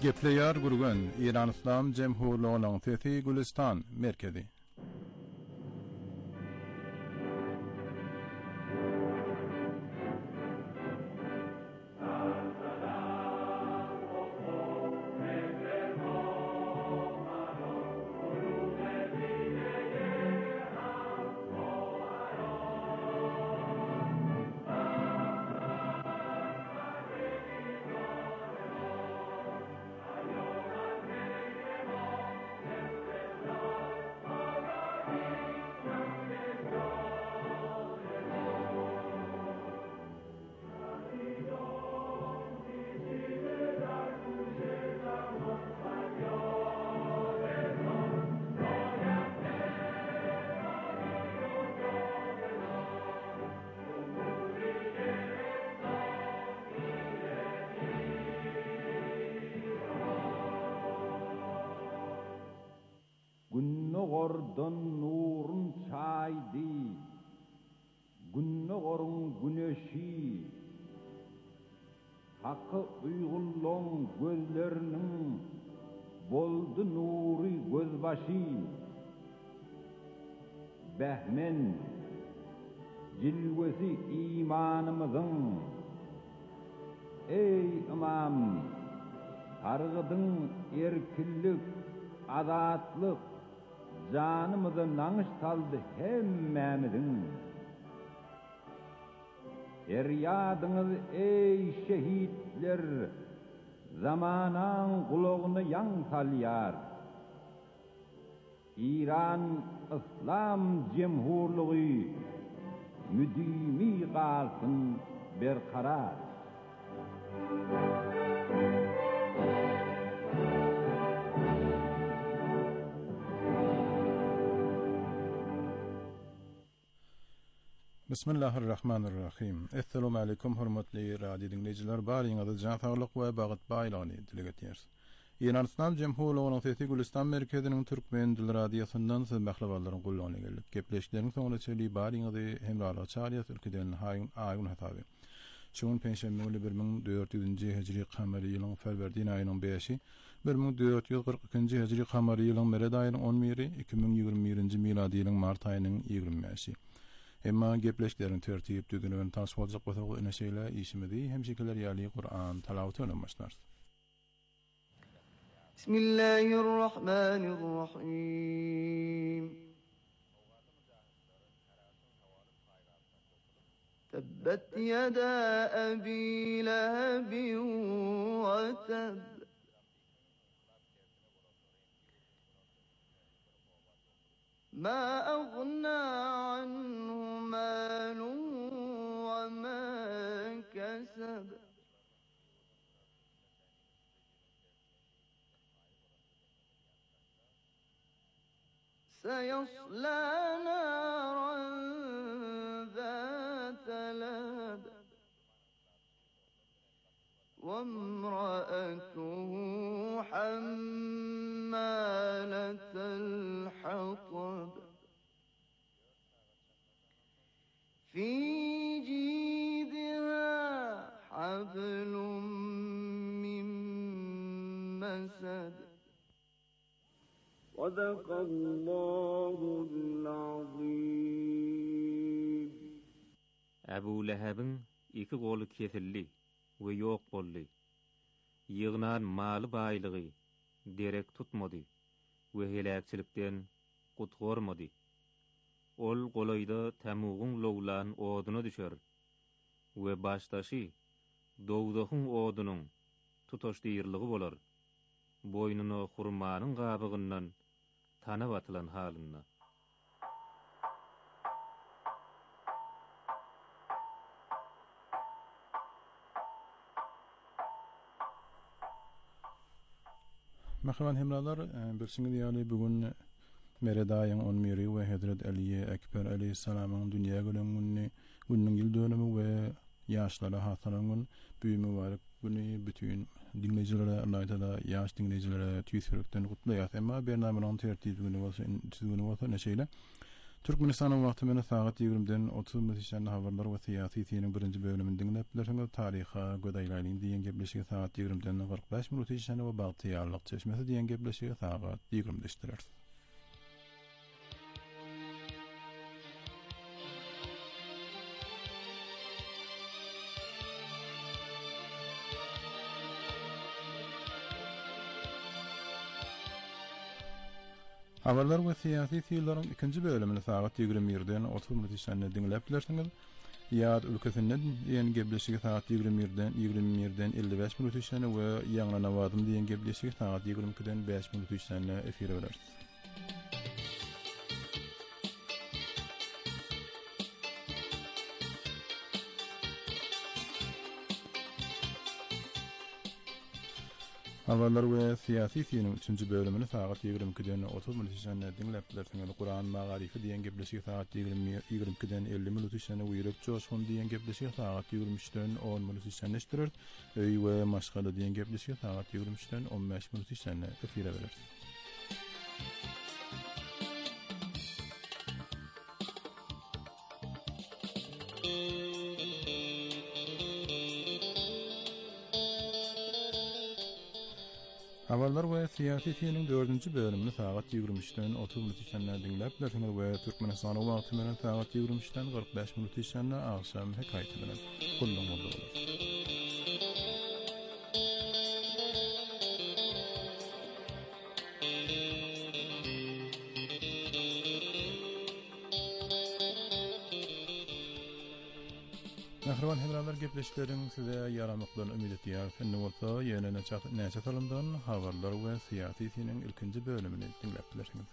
Gepleýär gurgan Iran Islam Jemhurluğynyň Fethi Gülistan merkezi. Günnogordan nurun çaydı, günnogorun güneşi, hakkı uygulluğun gözlerinin boldu nuri gözbaşı, behmen cilvesi imanımızın, ey imam, targıdın erkillik, azatlık, canımızı nanış saldı hemmemizin. Feryadınız ey şehitler, zamanan kulağını yan salyar. İran İslam Cemhurluğu müdimi kalsın berkarar. Bismillahirrahmanirrahim. Assalamu alaykum hormatly radio dinleyijiler. Baryňyzy jan saglyk we bagyt baýlagyny dile getirýäris. Iran Islam Jemhurluğynyň Fethi Gülistan merkeziniň türkmen dil radiosyndan siz mahlabalaryň gullanyna geldik. Gepleşikleriň soňuna çeli baryňyzy hemraly çarýat ülkeden aýyn hataby. Şoň penşenbe günü 1400-nji hijri kamary ýylyň Ferwerdin aýynyň 5-i, 1442-nji hijri kamary ýylyň Mered aýynyň 11-i, 2021-nji miladi ýylyň mart aýynyň 25-i. Emma gepleşlerin tertip düzgünüň taş boljak bolsa ene şeýle işimidi hem şekeler ýaly Qur'an talawaty bilen başlar. Bismillahirrahmanirrahim. Tabbat yada abi lahabin wa tab. ما أغنى عنه ماله وما كسب سيصلى نارا ذات لهب وامرأته حمالة الحطب في جيدها حبل من مسد صدق الله العظيم. Abu Lahab'ın iki golu kefilli ve yok bolly. Ýygnan maly baýlygy derek tutmady we helakçylikden gutgormady. Ol golaýda tamugyň lowlan oduny düşer we başdaşy dowdahyň odunyň tutaşdyrlygy bolar. Boynuny hurmanyň gabygyndan tanap atylan halynda. Merhaban hemralar, bilsiňiz ýaly bugün Mered aýynyň 11-i we Hazrat Ali Ekber aleyhissalamyň dünýä gelýänini günüň ýyl dönümi we ýaşlara hasaran büyü mübarek günü bütün dinleyicilere, Allah Teala ýaş dinleyicilere tüýsürekden gutlaýar. Emma bernamynyň tertibini bolsa, tüzgünü bolsa neşeýle Türkmenistan'ın wagty menen saat 20-den 30 minutçan habarlar we syýasy tiýiniň birinji bölümini dinläpdiler. Taryha gödäýläýin diýen gepleşige saat 20-den 45 minutçan we bagtýarlyk çeşmesi diýen gepleşige saat 20-deşdiler. Habarlar we syýasy tiýlerin ikinji bölümini saat 21-den 30 minutçan dinläpdiler. Ýad ülkesinden ýen gepleşige saat 21-den 55 minutçan we ýaňlana wadym diýen gepleşige saat 22-den 5 minutçan efire berer. Habarlar we syýasy tiýiniň 3-nji bölümini saat 22-den 30 minutçan dinläpdiler. Kur'an magarifi diýen gepleşige saat 22-den 50 minutçan we ýürek joşgun diýen gepleşige saat 23-den 10 minutçan eşdirer. Öý we maşgala diýen gepleşige saat 23-den 15 minutçan efire berer. Habarlar we syýasy tiýiniň 4-nji bölümini saat 23-den 30 minutçan dinläpdiler. We Türkmenistan wagty menen saat 23-den 45 minutçan akşam hekaýaty bilen kullanyldy. Nähriwan hemralar gepleşiklerin size ýaramyklaryny ümid edýär. Indi bolsa ýene näçe salyndan habarlar we syýasy tiýiniň ilkinji bölümini dinläpdiler.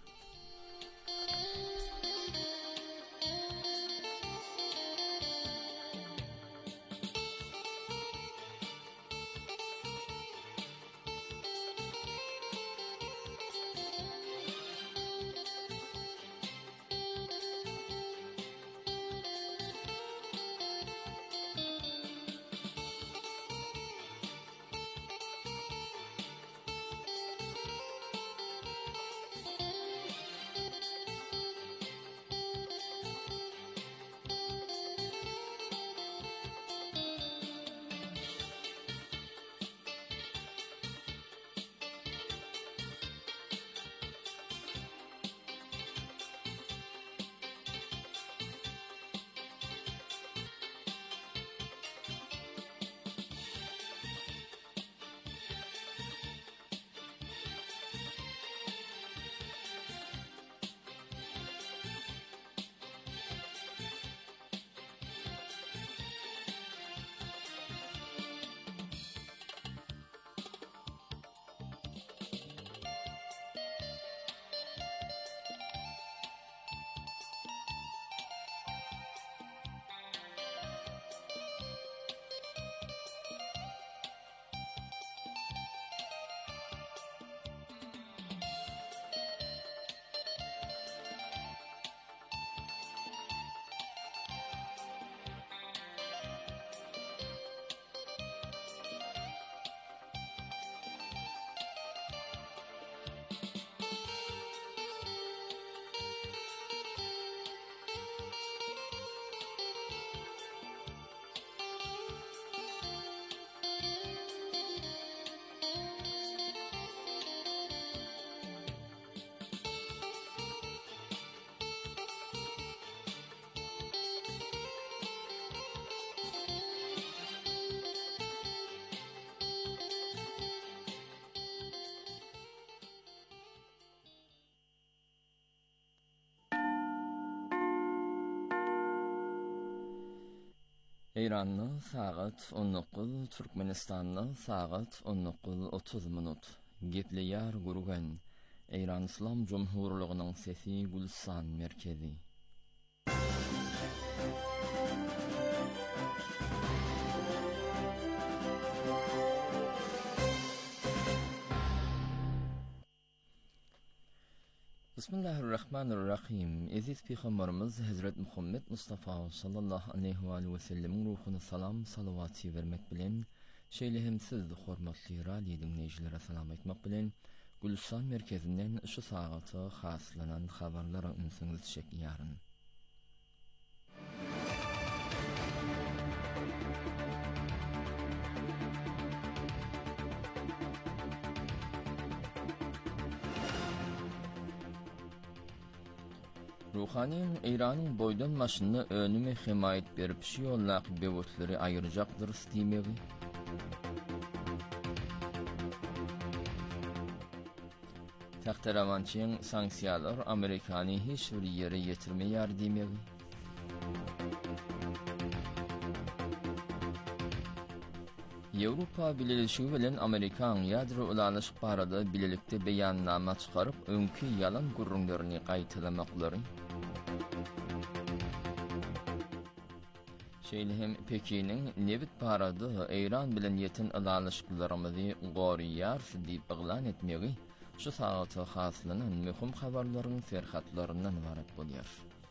İranlı saat 19, Türkmenistanlı saat 19:30 minut. Gepleýär gurgan İran İslam Cumhurluğunyň sesi Gülsan merkezi. Bismillahirrahmanirrahim. Aziz Peygamberimiz Hazret Muhammed Mustafa sallallahu aleyhi ve sellem ruhuna salam salavatı vermek bilen şeýlehim siz hormatly radio dinleýijilere salam etmek bilen Gülsan merkezinden şu sagaty haslanan habarlara ünsiňiz çekýäryn. Ruhaniň Iranyň boýdan maşyny önüme himayet berip şu ýollaky bewetleri aýyrjakdyr diýmegi. Taxtarawançyň sanksiýalar Amerikany hiç bir ýere ýetirmeýär diýmegi. Ýewropa Birleşigi bilen Amerikan ýadro ulanyşyk barada bilelikde beýannama çykaryp öňkü ýalan gurrunlaryny gaýtylamaklary. Şeýlehem Pekiniň Nevit barada Eýran bilen ýeten ulanyşyklary gorýar diýip eglan etmegi şu saata haslanan mühim habarlaryň serhatlaryndan ibaret bolýar.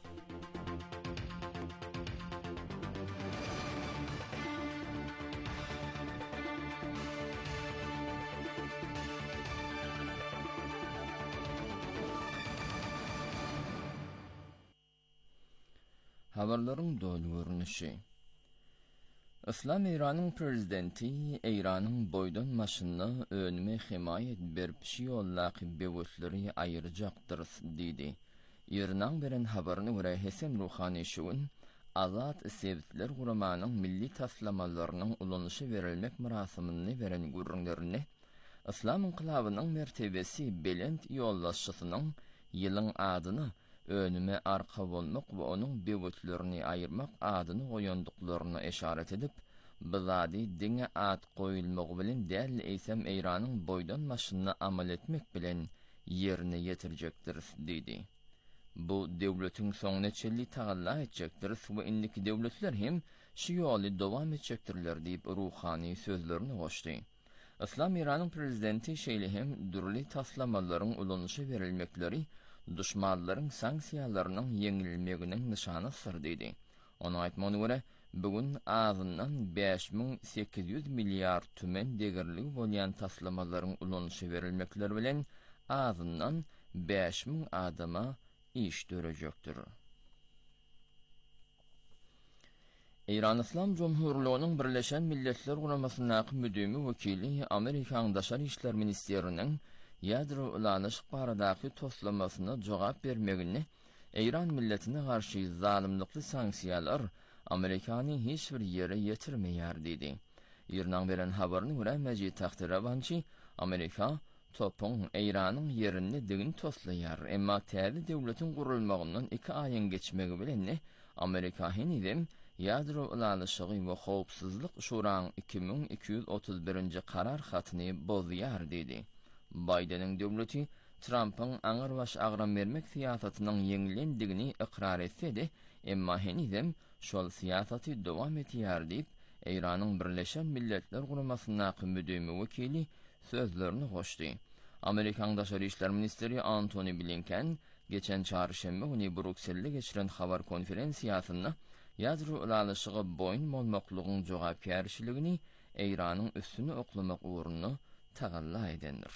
Habarlaryň dolu görnüşi. İslam Iranyň prezidenti Eýranyň boýdan maşyny önüme himayet berip şu ýollaky bewetleri aýyrjakdyr diýdi. Iranyň beren habaryna görä Hasan Ruhani şuun azat sebitler guramanyň milli taslamalarynyň ulanyşy berilmek murasymy beren gurrunlaryny İslam inqilabynyň mertebesi belent ýollaşysynyň ýylyň adyny önüme arka bolmak we onuň bewetlerini aýyrmak adyny goýandyklaryna eşaret edip, bizadi diňe ad goýulmagy bilen däl eýsem Eýranyň boýdan maşyny amal etmek bilen ýerine ýetirjekdir diýdi. Bu döwletiň soňnaçyly tagalla etjekdir we indiki döwletler hem şu ýoly dowam etjekdirler diýip Ruhani sözlerini goşdy. İslam Iranyň prezidenti şeýlehem dürli taslamalaryň ulanyşy berilmekleri düşmanlaryň sanksiýalarynyň ýeňilmeginiň nyşanydyr diýdi. Onuň aýtmagyna görä, bugün azyndan 5800 milliard tümen degirligi bolýan taslamalaryň ulanyşy berilmekleri bilen azyndan 5000 adama iş dörejekdir. Eýran İslam Jomhurlygynyň Birleşen Milletler Guramasynyň müdümi wekili Amerikan Daşary işler ministeriniň ýadro ulanyşyk baradaky toslamasyna jogap bermegini, Eýran milletine garşy zalimlikli sanksiýalar Amerikany hiç bir ýere ýetirmeýär diýdi. Iranyň beren habaryny görä Mejid Taxtarawançy Amerika topun Eýranyň ýerini digin toslaýar, emma täze döwletiň gurulmagyndan 2 aýyň geçmegi bilen Amerika hinidem ýadro ulanyşygy we howpsuzlyk şuraň 2231-nji karar hatyny bozýar diýdi. Biden'in döwleti Trump'ın aňyr baş agram bermek siýasatynyň ýeňilendigini ikrar etse-de, emma henizem şol siýasaty dowam etýär diýip Eýranyň Birleşen Milletler Guramasynyň müdümi wekili sözlerini goşdy. Amerikan Daşary işler ministeri Antony Blinken geçen çarşembe günü Brükselde geçiren habar konferensiýasynda ýadro ulanyşyga boýun bolmaklygyň jogapkärçiligini Eýranyň üstüne oklamak uğruna tagalla edendir.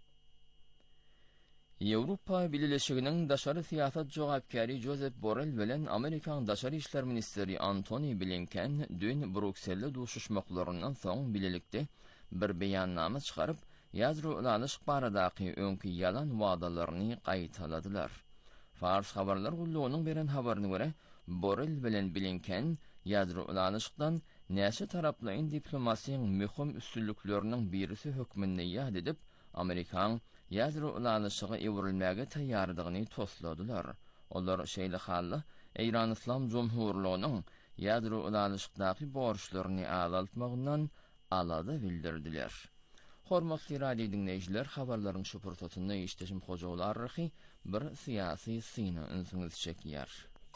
Ýewropa Birleşiginiň daşary siýasat jogapkary Josep Borrell bilen Amerikan Daşary işler ministeri Antony Blinken dün Brükselde duşuşmaklarynyň soň bilelikde bir beýannama çykaryp, ýadro ulanyşyk baradaky öňkü ýalan wagdalaryny gaýtaladylar. Fars habarlar gullugynyň beren habaryna görä, Borrell bilen Blinken ýadro ulanyşykdan näçe taraplyň diplomasiýanyň möhüm üstünlükleriniň birisi hökmünde ýad edip, Amerikan ýadro ulanyşyga ewrilmäge taýýardygyny tosladylar. Olar şeýle halda Eýran İslam Jomhurlygynyň ýadro ulanyşykdaky borçlaryny azaltmagyndan alada bildirdiler. Hormatly radio dinleýijiler, habarlaryň şu pursatyny işdeşim hojaglar rahy bir syýasy syna ünsüňiz çekýär.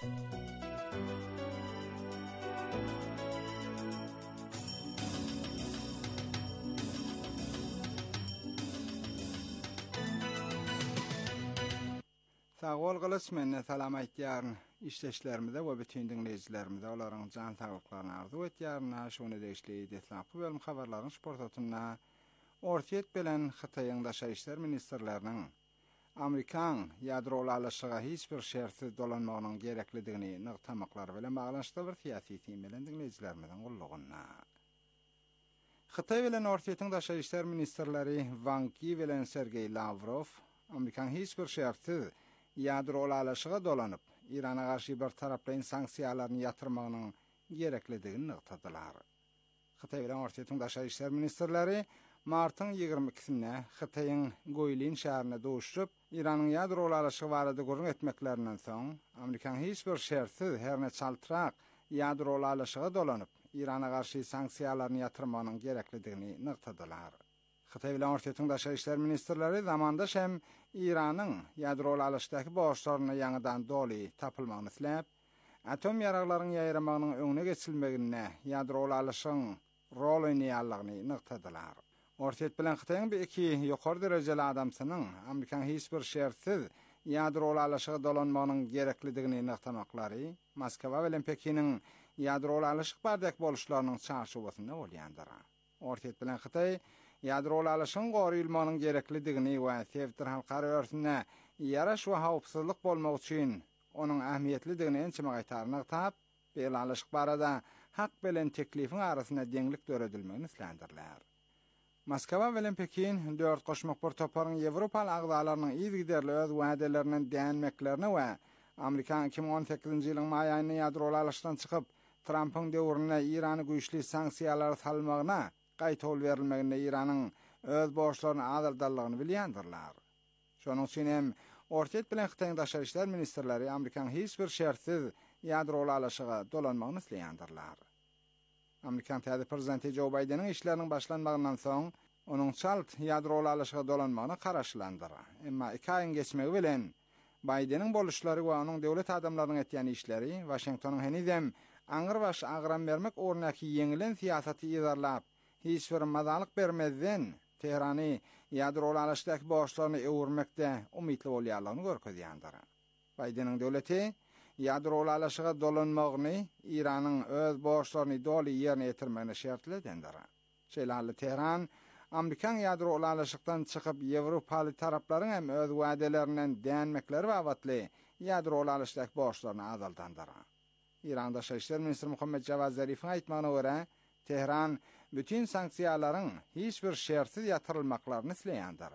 Sağ ol gylys menne salam aýtýaryn işleşlerimizde we bütün dinleýijilerimize olaryň jan saglyklaryny arzu etýäryn. Şonu deýişli detlapy bölüm habarlaryň sportatyna ortiýet bilen Hytaýyň daşary işler ministerleriniň Amerikan ýadro ulanyşyga hiç bir şertsiz dolanmagynyň gereklidigini nykdamaklary bilen baglanşykly bir syýasy teým bilen dinleýijilerimiziň gullugyna. Hytaý bilen ortiýetiň daşary işler ministerleri Wang Yi bilen Sergey Lavrov Amerikan hiç bir şertsiz ýadro ulanyşyga dolanyp İrana karşı bir taraplayın sanksiyalarını yatırmağının gereklidigini nıqtadılar. Xitay bilen Orta Daşary işler ministerleri martın 22-sinde Xitay'ın Goylin şäherine doşup İran'ın ýadro alaşygy barada görüň etmeklerinden soň Amerikan hiç bir şertsiz herne çaltyrak ýadro alaşyga dolanyp İran'a karşı sanksiyalarını yatırmağının gereklidigini nıqtadylar. Xitay bilen Orta Daşary işler ministerleri zamandaş hem İran'ın ýadro alaşydaky borçlaryny ýaňydan doly tapylmagyny isläp, atom ýaraglaryny ýaýramagnyň öňüne geçilmegine ýadro alaşygyň rol oýnaýanlygyny nıqtadylar. Orta bilen Xitayň bir iki ýokary derejeli adamsynyň Amerikan hiç bir şertsiz ýadro alaşyga dolanmagynyň gereklidigini nıqtamaklary Moskwa bilen Pekiniň ýadro alaşyk bardak boluşlarynyň çarşubasynda bolýandyr. Orta bilen Xitay ýadro alaşygyň goruýulmagynyň gereklidigini we sevtir halkary örsüne ýaraş we hawpsuzlyk bolmak üçin onuň ähmiýetlidigini ençeme gaýtaryny tap, bel alaşyk barada hak bilen teklifiň arasynda deňlik döredilmegini islendirler. Moskwa bilen Pekin 4 goşmak bir toparyň Ýewropaly agdalarynyň ýygyderli öz wädelerinden dänmeklerini we Amerikan 2018-nji ýylyň maý aýyny ýadro alaşykdan çykyp Trumpyň döwrüne İrany güýçli sanksiýalar salmagyna gaýtol berilmegine İranyň öz borçlaryny azaldalygyny bilýändirler. Şonuň üçin hem Orta bilen Xitayň daşary işler ministerleri Amerikan hiç bir şertsiz ýadro alaşyga dolanmagyny isleýändirler. Amerikan täze prezidenti Joe Biden'in işlerinin başlanmagyndan soň onuň çalt ýadro alaşyga dolanmagyny garaşlandyr. Emma 2 aýyň geçmegi bilen Biden'in boluşlary we onuň döwlet adamlarynyň etýän işleri Washingtonyň henizem aňyrbaş agram bermek ornaky ýeňilen siýasaty ýazarlap hiç bir mazalyk bermezden Tehrany ýadro alaşydaky borçlaryny öwürmekde umytly bolýarlygyny görkezýändir. Biden'in döwleti ýadro alaşyga dolanmagyny İranyň öz borçlaryny doly ýerine ýetirmegine şertledendir. Şeýle Tehran Amerikan ýadro alaşykdan çykyp Ýewropaly taraplaryň hem öz wädelerinden dänmekleri wagtly ýadro alaşydaky borçlaryny azaldandyr. İran Daşary işler ministri Muhammed Javad Zarifiň aýtmagyna görä, Tehran bütün sanksiýalaryň hiç bir şertsiz ýatyrylmaklaryny isleýändir.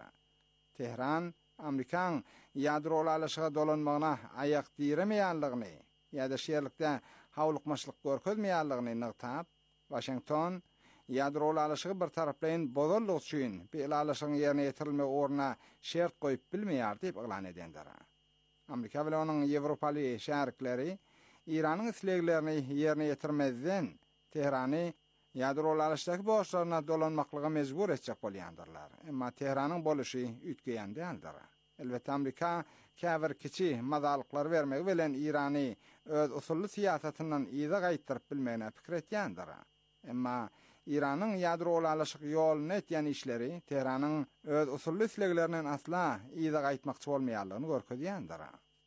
Tehran Amerikan ýadro alaşyga dolanmagyna aýak diremeýänligini ýa-da şeýerlikde hawlykmaçlyk görkezmeýänligini nıqtap, Washington ýadro alaşygy bir taraplayyn bozarlyk üçin bir alaşygyň ýerine ýetirilme orna şert goýup bilmeýär diýip elan edendir. Amerika bilen onuň Ýewropaly şäherlikleri İranyň isleglerini ýerine ýetirmezden Tehrany ýadro alaşydaky borçlaryna dolanmaklyga mejbur etjek bolýandyrlar. Emma Tehranyň boluşy ütgeýän däldir. Elbetde Amerika käbir kiçi mazalyklar bermegi bilen İrany öz usully siýasatyndan ýyda gaýtyryp bilmegine pikir etýändir. Emma İranyň ýadro alaşyk ýoluny etýän işleri Tehranyň öz usully isleglerinden asla ýyda gaýtmakçy bolmaýanlygyny görkezýändir.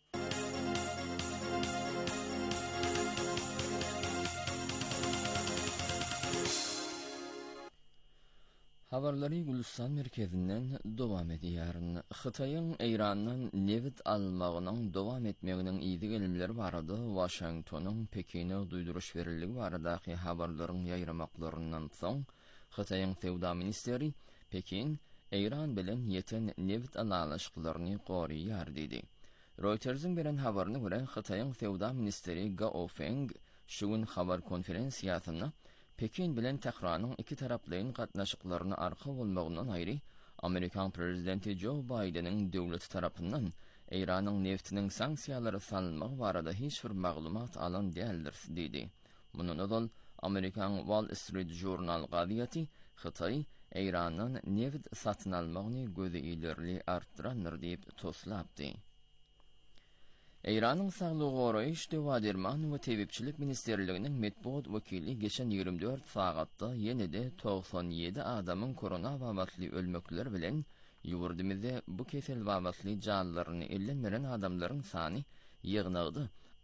Habarlary Gülistan merkezinden dowam edýär. Xitayň Eýrandan newit almagynyň dowam etmeginiň ýygy gelimleri barada Washingtonyň Pekine duýduruş beriligi baradaky habarlaryň ýaýramaklarynyň soň Xitayň Sewda ministeri Pekin Eýran bilen ýeten newit alaşyklaryny goraýar dedi. Reuters'in beren habaryna görä Xitayň Sewda ministeri Gao Feng şu gün habar konferensiýasyna Pekin bilen Tehranyň iki taraplyň gatnaşyklaryny arka bolmagynyň aýry Amerikan prezidenti Joe Biden'in döwleti tarapyndan Eýranyň neftiniň sanksiýalary salynmagy barada hiç bir maglumat alan däldir dedi. Munun ödül Amerikan Wall Street Journal gaziýeti Xitay Eýranyň neft satyn almagyny gözi ilerli artdyrandyr diýip toslapdy. Eýranyň saglygy goraýyş Dewaderman we Tebipçilik ministerliginiň medpuat wekili geçen 24 sagatda ýene-de 97 adamyň korona wagtly ölmekler bilen ýurdumyzda bu kesel wagtly janlaryny ellenmeren adamlaryň sany ýygnagdy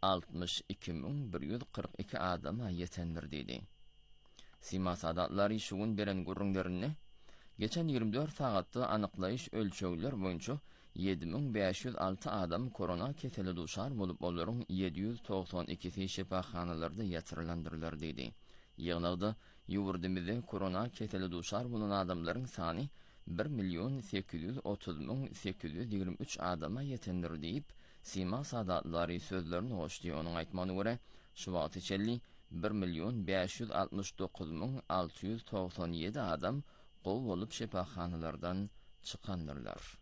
62142 adama ýetendir dedi. Sima sadatlary şu gün beren gurrunlaryny geçen 24 sagatda anyklaýyş ölçegler boýunça 7506 adam korona keseli duşar bolup olaryň 792 şifahanalarda ýatyrylandyrylar dedi. Ýygnagda ýurdumyzda korona keseli duşar bolan adamlaryň sany 1.830.823 adama ýetendir diýip Sima Sadatlıları sözlerini hoşluyor. Onun aytmanı göre şu wagt içelli 1.569.697 adam gol bolup şefaxanalardan çıkandırlar.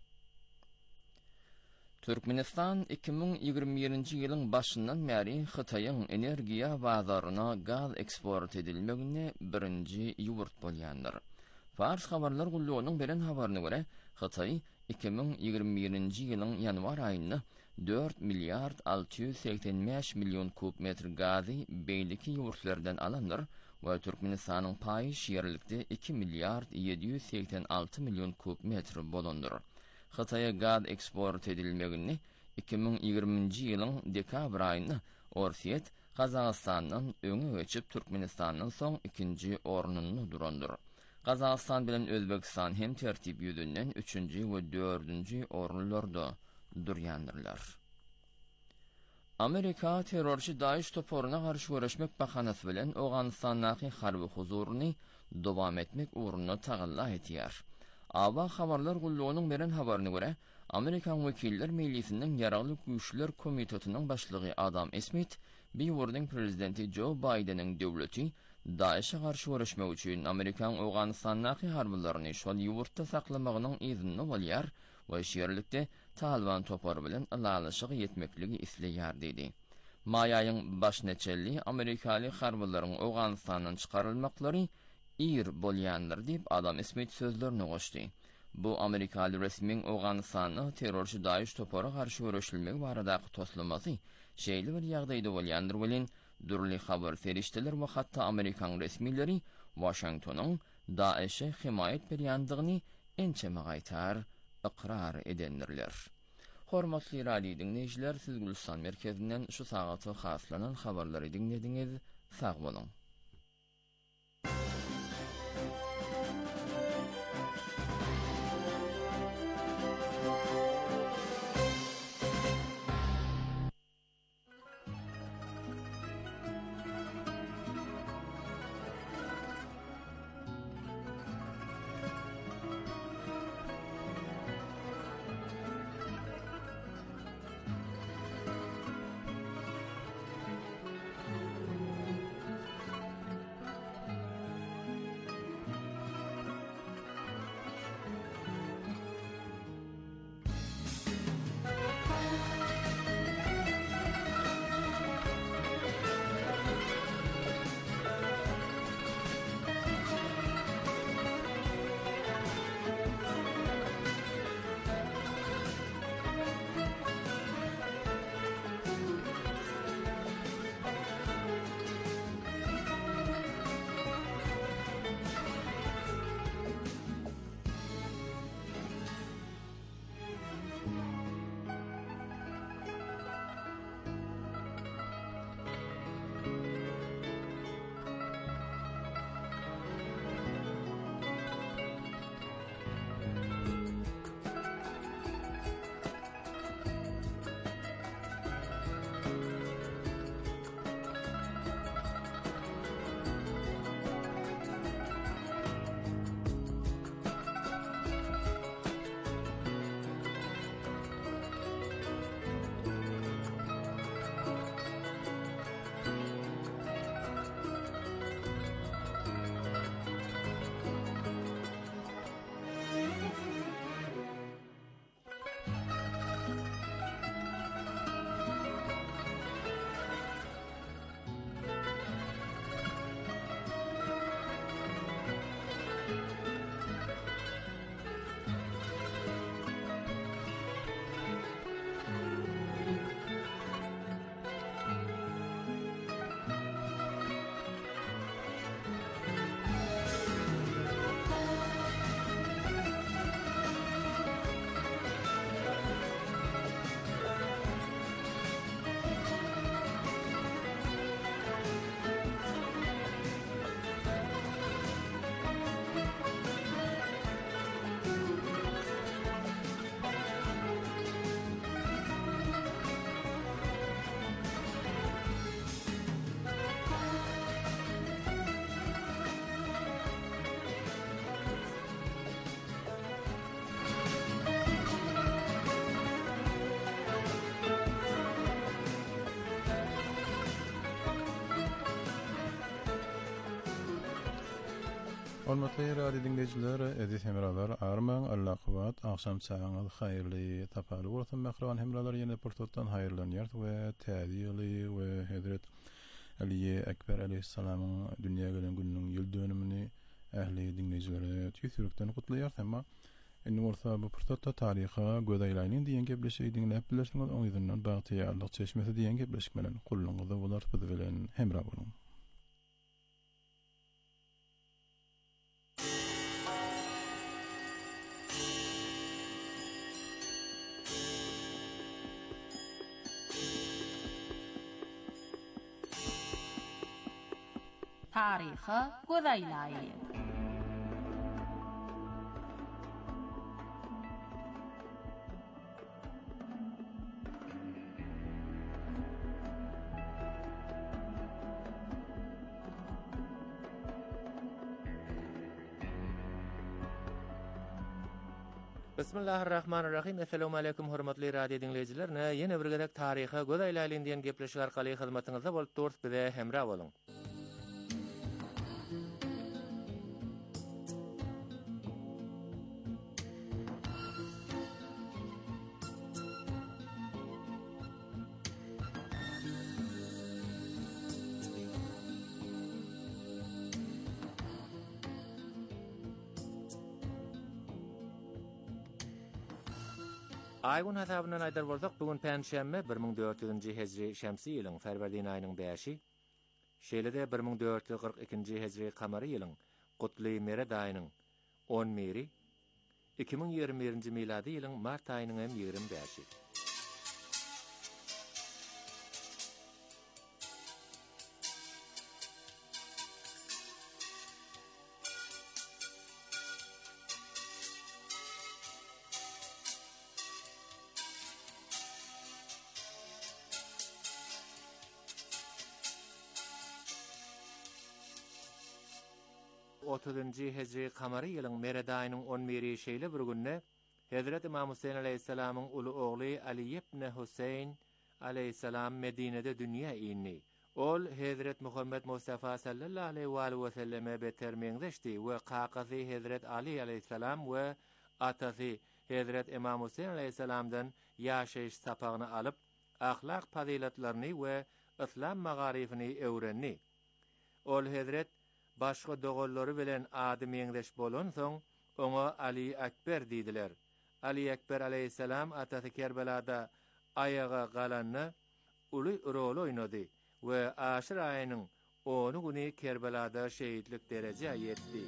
Türkmenistan 2021-nji ýylyň başyndan bäri Hytaýyň energiýa bazaryna gaz eksport edilmegine birinji ýurt bolýandyr. Fars habarlar gullugynyň beren habaryna görä, Hytaý 2021-nji ýylyň ýanwar aýynda 4 milliard 685 milyon kub metr gazy beýleki ýurtlardan alandyr we Türkmenistanyň paýy şeýerlikde 2 milliard 786 milyon kub metr bolandyr. Hytaýa gaz eksport edilmegini 2020-nji ýylyň dekabr aýynda Orsiýet Kazakstandan öňe geçip Türkmenistanyň soň ikinji ornuny durandyr. Kazakistan bilen Özbekistan hem tertip ýüzünden 3-nji we 4-nji orunlarda durýandyrlar. Amerika terrorçy Daesh toporuna garşy görüşmek bahanasy bilen Awganistandaky harby huzuruny dowam etmek uğruna tagalla etýär. Aba habarlar gullugynyň beren habaryna görä, Amerikan Wekiller Meclisinden Ýaraglyk Güýçler Komitetynyň başlygy Adam Smith, bir ýurdun prezidenti Joe Biden'in döwleti Daesh'e garşy görüşmek üçin Amerikan Awganistandaky harbylaryny şol ýurtda saklamagynyň izni bolýar we şeýerlikde Taliban topory bilen alalaşygy ýetmekligi isleýär dedi. Maýaýyň başneçelli Amerikaly harbylaryň Awganistandan çykarylmaklary ir bolýandyr diýip Adam Smith sözlerini goşdy. Bu Amerikaly resmiň Awganistanyň terrorçy Daesh topory garşy görüşilmek baradaky toslamasy şeýle bir ýagdaýda bolýandyr bilen durly habar ferişteler we hatda Amerikan resmileri Washingtonyň Daesh'e himayet berýändigini ençeme gaýtar iqrar edendirler. Hormatly radio dinleýijiler, siz Gülistan merkezinden şu sagaty haslanan habarlary dinlediňiz. Sag bolun. Hormatly radio dinleyiciler, aziz hemralar, arman Allah kuvat, akşam çağınız hayırlı, tapalı bolsun mehriban hemralar ýene portotdan hayırlanýar we täzeli we Hazret Ali Ekber aleyhissalamyň dünýäge gelen gününiň ýyl dönümini ähli dinleyicilere tüýsürükden gutlaýar hemma. Indi orta bu portotda taryha gödäýläniň diýen gepleşi diňläp bilersiňiz, oň ýerden bagtyýarlyk çeşmesi diýen gepleşik bilen kulluňyzda bolar biz bilen hemra bolun. Taryhy gödäýläýär. Bismillahirrahmanirrahim. Assalamu alaykum hormatly radio dinleyijiler. Ýene bir gerek taryha gödäýläýän diýen gepleşik arkaly hyzmatyňyzda bolup durýar, bize hemra bolun. Aygun hasabynyň aýdar bolsak, bugun Pänşembe 1400-nji hejri şämsi ýylyň Ferwerdin aýynyň 5-i, şeýle-de 1442-nji hejri kamary ýylyň Gutly Mered aýynyň 10-meri, 2021-nji miladi ýylyň mart aýynyň 25-i. Hejri kamary ýylyň Mered aýynyň 10-meri şeýle bir günne Hazrat Imam Husayn aleyhissalamyň uly ogly Ali ibn Husayn aleyhissalam Medinede dünýä ýyny. Ol Hazrat Muhammed Mustafa sallallahu aleyhi we selleme betermeňdeşdi we kakasy Hazrat Ali aleyhissalam we atasy Hazrat Imam Husayn aleyhissalamdan ýaşaýyş sapagyny alyp ahlak fazilatlaryny we İslam magarifini öwrenni. Ol Hazrat başga dogollary bilen ady meňdeş bolan soň oňa Ali Ekber diýdiler. Ali Ekber aleyhissalam atasy Kerbelada ayaga galanny uly rol oýnady we Aşyr aýynyň 10 güni Kerbelada şeýidlik derejä ýetdi.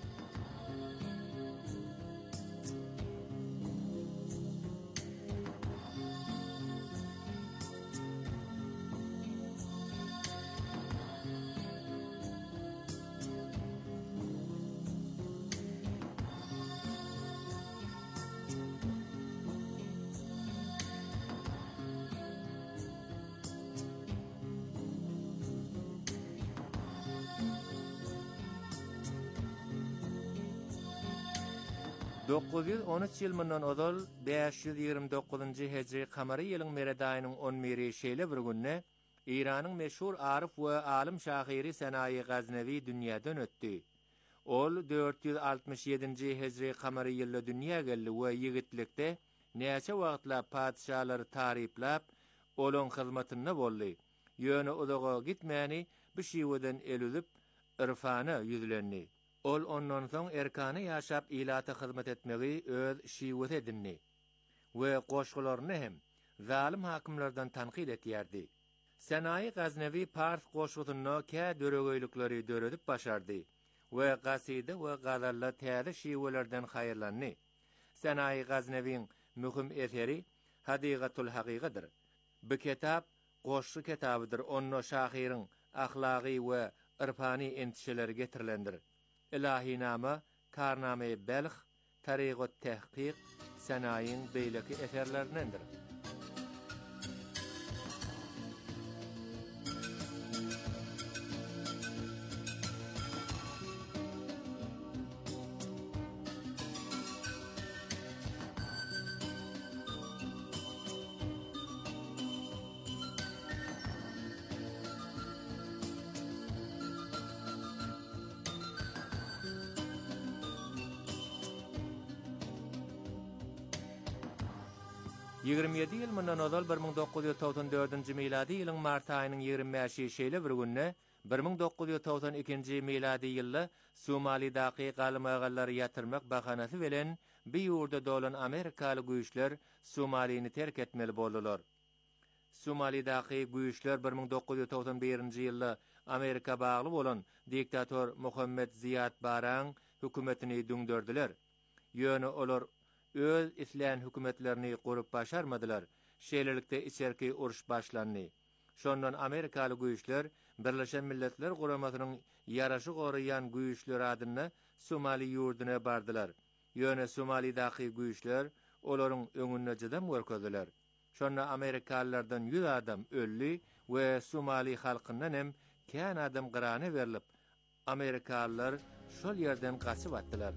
Ýylmyndan ozal 529-njy hejri kamary ýylyň Mered aýynyň 10-meri şeýle bir günne Iranyň meşhur arif we alim şahyry Senayi Gaznevi dünýäden ötdi. Ol 467-nji hejri kamary ýylda dünýä geldi we ýigitlikde näçe wagtlar padşahlary taryplap olaň hyzmatyna boldy. Ýöne uzaga gitmäni bir şiweden elüzip irfana ýüzlendi. Ol ondan soň erkany ýaşap ilata hyzmat etmegi öz şiwet edinni we goşgularyny hem zalim hakimlerden tanqid etýärdi. Senayi Gaznevi Pars goşgutyny kä döregeýlikleri döredip başardy we gaside we gazalla täze şiwelerden haýyrlandy. Senayi Gazneviň mühim eseri Hadigatul Haqiqatyr. Bu kitap goşgu kitabydyr. Onno şahyryň ahlaky we irfani entişeleri getirilendir. İlahiname, Karname-i Belh, Tariqut Tehqiq, Senayin beýleki eserlerindendir. 27 ýyl mundan ozal 1994-nji miladi ýylyň mart aýynyň 25-nji şeýle bir günne 1992-nji miladi ýylda Somalidaky galmagallary ýatyrmak bahanasy bilen bir ýurda dolan Amerikaly güýçler Somalini terk etmeli boldular. Somalidaky güýçler 1991-nji ýylda Amerika bagly bolan diktator Muhammed Ziyad Barran hökümetini düňdürdiler. Ýöne olar öz islan hökümetlerini gurup başarmadylar. Şeýlelikde içerki uruş başlandy. Şondan Amerikaly güýçler Birleşen Milletler Guramasynyň ýaraşy goraýan güýçler adyna Somali ýurduna bardylar. Ýöne Somalidaky güýçler olaryň öňüne jydam görkezdiler. Şonda Amerikalılardan 100 adam ölli we Somali halkyndan hem kän adam gyrany berilip, Amerikalılar şol ýerden gaçyp atdylar.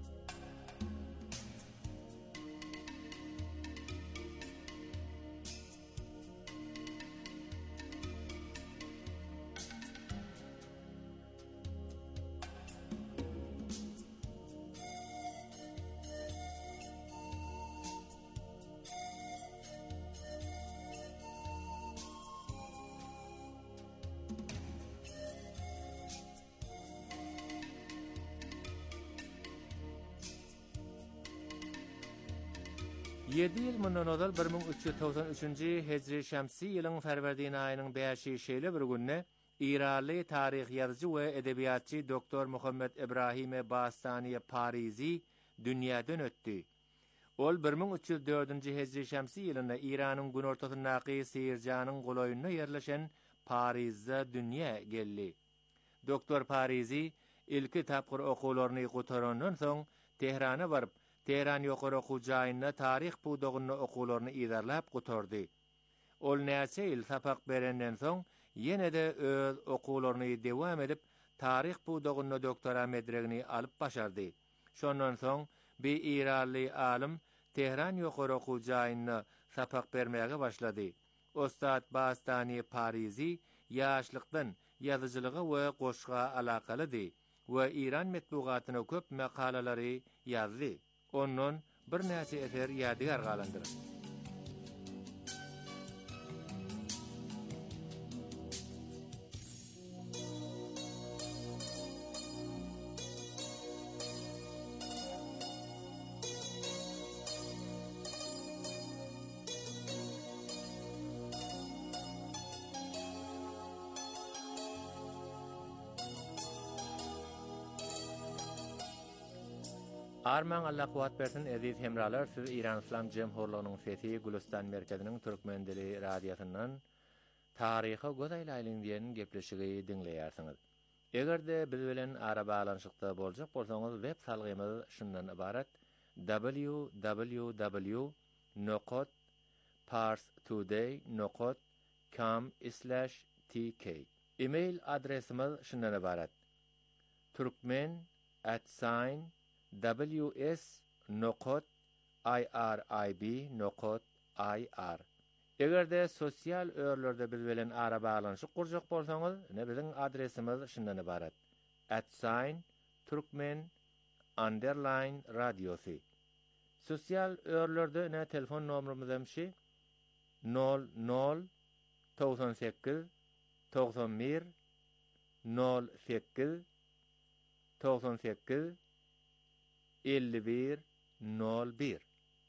Yedi ýyl mundan ozal 1393-nji Hejri Şamsy ýylyň Ferwerdin aýynyň 5-nji şeýle bir günne İranly taryh ýazyjy we edebiýatçy doktor Muhammed Ibrahim Bastani Parizi dünýäden ötdi. Ol 1304-nji Hejri Şamsy ýylynda İranyň günortasyndaky Sirjanyň golaýyna ýerleşen Parizde dünýä geldi. Doktor Parizi ilki tapgyr okularyny gutarandan soň Tehrana baryp Tehran ýokary okuw jaýyna taryh puwdagyny okularyny idarlap gutardy. Ol näçe ýyl sapak berenden soň ýene-de öz okuwlaryny dewam edip taryh puwdagyny doktora medregini alyp başardy. Şondan soň bir İranly alim Tehran ýokary okuw jaýyna sapak bermäge başlady. Ostat Bastani Parizi ýaşlykdan ýazyjylyga we goşga alakalydy we İran metbugatyna köp makalalary ýazdy. Ondan bir näçe eser ýadygar galandyr. Arman Allah kuwat bersin aziz hemralar, siz İran İslam Cemhurluğunyň sesi Gülistan merkeziniň türkmen dili radiosundan taryha gozaýlaýlyň diýen gepleşigi dinleýärsiňiz. Egerde biz bilen ara balanşykda boljak bolsaňyz web salgymyz şundan ibarat: www.parstoday.com/tk. Email adresimiz şundan ibarat: turkmen@ws.irib.ir. Egerde sosial örlerde biz bilen ara balanşyk gurjak bolsaňyz, biziň adresimiz şundan ibarat: @turkmen_radiosi. Sosial örlerde telefon nomerimiz hemşi 00 98 91 08 98 51 01.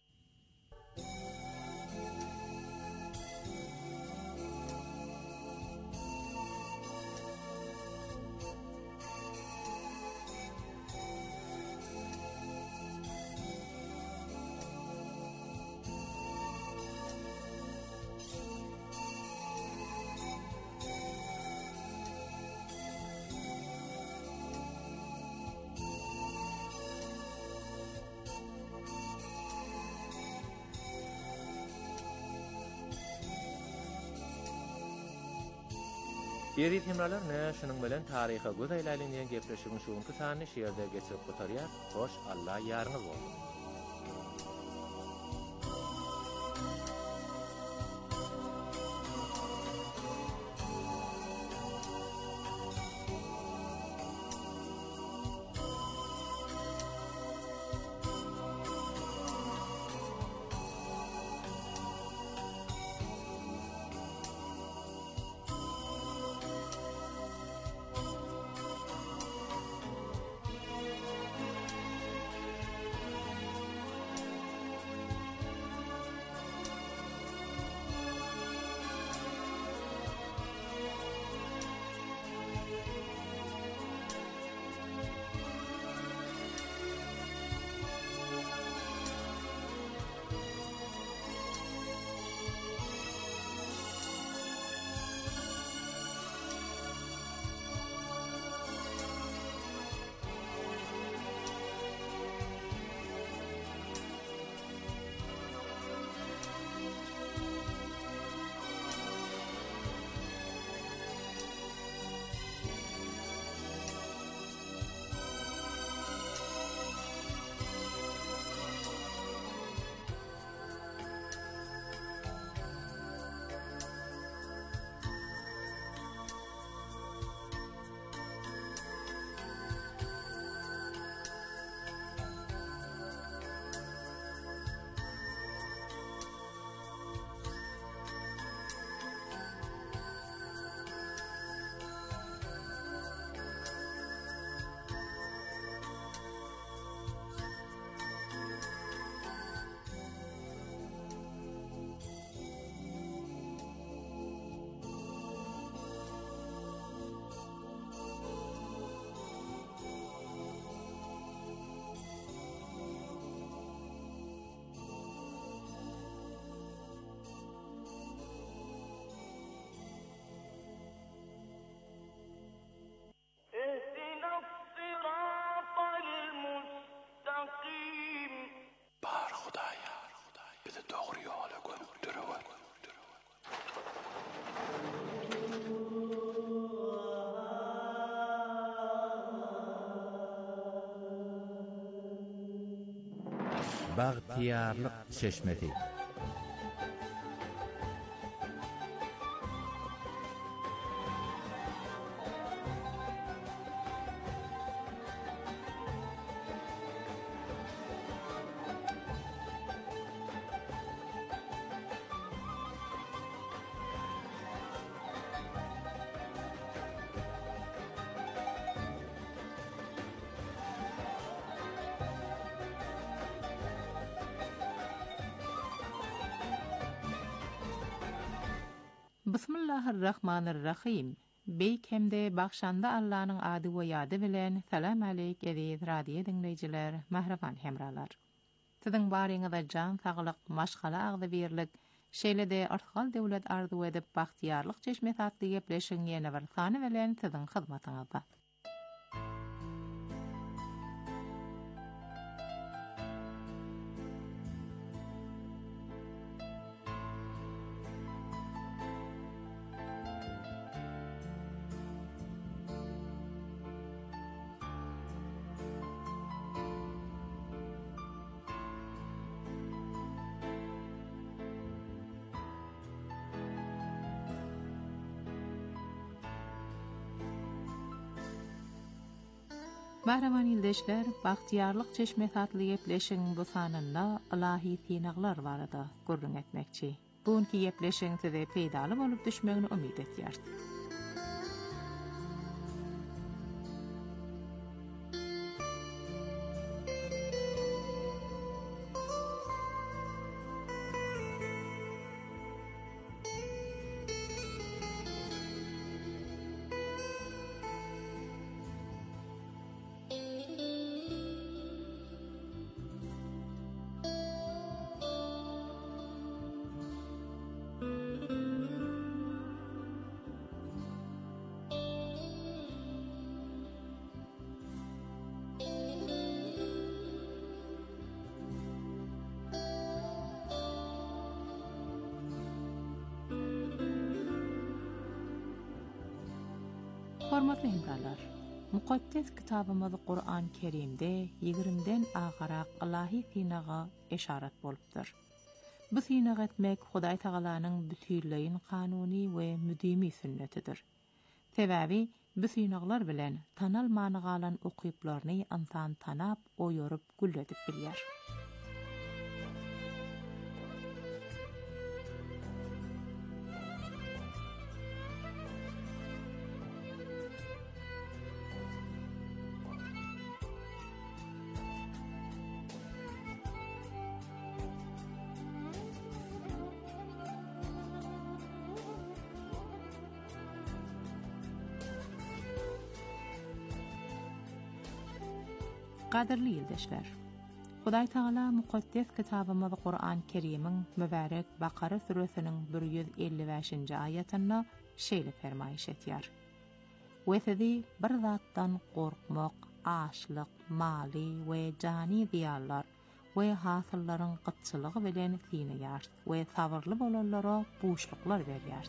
Ýeri hemralar şunyň bilen taryha gozaýlaýlyň diýen gepleşigimiz şuňky sany şeýerde geçip gotarýar. Hoş Allah ýaryňyz bolsun. bizi doğru yola götürüyor. Bagtiyarlık çeşmesi. Bismillahirrahmanirrahim. Beýkemde bagşanda Allah'ın adı we ýady bilen salam aleyk aziz radio dinleýijiler, mahraban hemralar. Siziň baryňyzda jan saglyk, maşgala agdy berlik, şeýle-de artgal döwlet arzu edip bagtiyarlyk çeşmesi atly gepleşiň ýene bir sany bilen siziň hyzmatyňyzda. Mahraman ýyldaşlar, bagtiyarlyk çeşmesi atly gepleşiň bu sanynda ilahi tinaglar barada gurrun etmekçi. Buňky gepleşiň size peýdaly bolup düşmegini umyt etýär. Hormatly hemralar, mukaddes kitabymyz Qur'an Kerimde 20den agarak ilahi tinaga eşaret bolupdyr. Bu tinag etmek Hudaý Tagalanyň bütünleýin kanuny we müdimi sünnetidir. Sebäbi bu tinaglar bilen tanalmany galan okyplarny insan tanap, oýurup, gülledip bilýär. Qadirli ýyldaşlar, Hudaý Taala mukaddes kitabymyz Qur'an Kerimiň mübarek Bakara suresiniň 155-nji ayatynda şeýle fermaýyş etýär. "Wesedi bir zatdan gorkmak, açlyk, mali we jany diýarlar we hasyllaryň gytçylygy bilen sinýär we sabyrly bolanlara boşluklar berýär."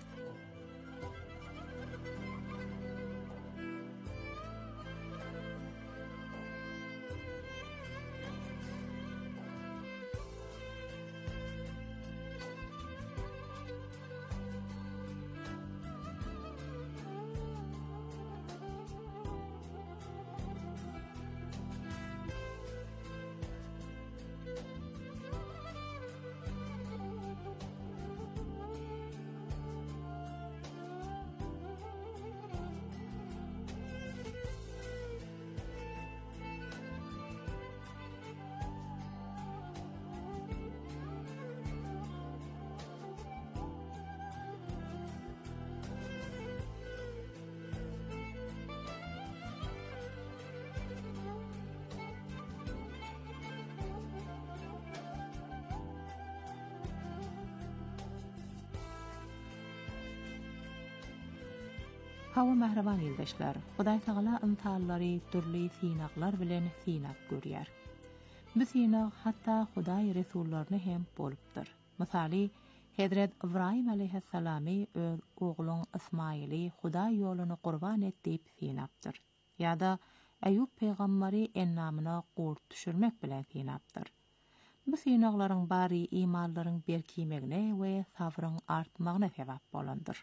Hawa mahraban ýyldaşlar, Hudaý Taala ymtahallary türli sinaglar bilen sinag görýär. Büsina hatta Hudaý resullaryny hem bolupdyr. Misali, Hazrat İbrahim aleyhissalamy öz oğlun İsmaili Hudaý ýoluna qurban etdiýip sinapdyr. Ýa-da Ayyub peýgamberi ennamyna gurt düşürmek bilen sinapdyr. Bu sinaglaryň bary imanlaryň berkimegine we sabryň artmagyna sebäp bolandyr.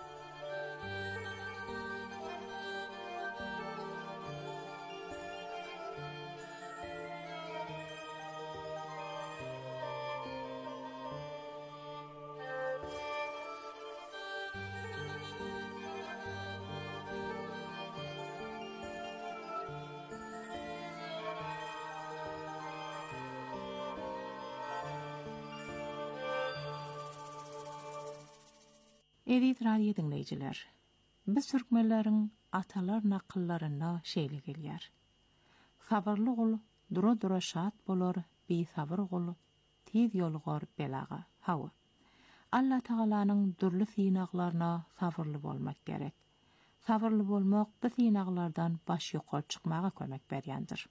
Edit radio dinleyijiler. Biz türkmenleriň atalar nakyllaryna şeýle gelýär. Sabrly ol, dura şat bolar, besabr ol, tez ýolgar belaga. Hawa. Allah Taalanyň durly sinaglaryna sabrly bolmak gerek. Sabrly bolmak bu sinaglardan baş ýokary çykmaga kömek berýändir.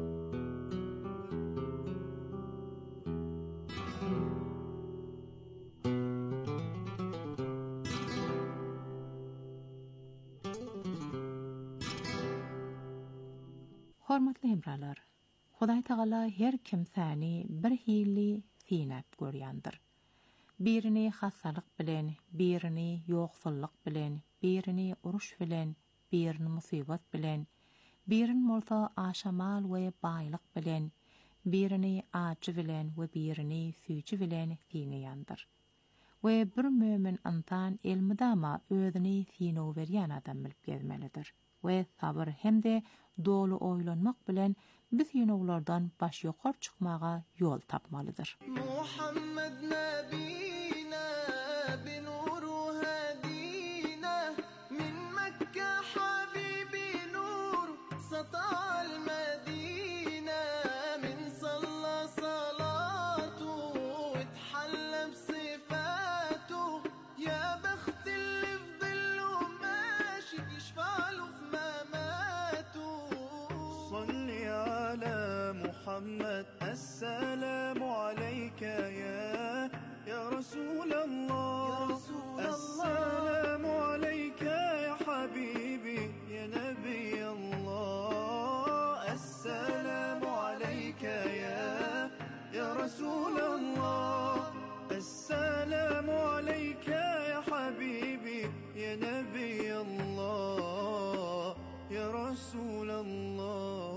Hormatly hemralar, Hudaý Taala her kimsäni bir hili sinap görýändir. Birini hastalyk bilen, birini ýoksullyk bilen, birini uruş bilen, birini musibat bilen, birini bolsa aşamal we baýlyk bilen, birini ajy bilen we birini süýçi bilen sinýändir. We bir mömin insan elmidama özüni sinow berýän adam bilip gezmelidir. We sabır hemde dolu oylanmak bilen biz ýynowlardan baş ýokary çykmaga ýol tapmalydyr. Muhammed nabina binuru hadina min Mekke habibi nur satal Medina min salla salatu ithalla sifatu ya bakhti اللي في ظله ماشي يشفعله في مماته صلي على محمد السلام عليك يا رسول الله السلام عليك يا حبيبي يا نبي الله السلام عليك يا رسول الله السلام عليك يا حبيبي يا نبي الله يا رسول الله.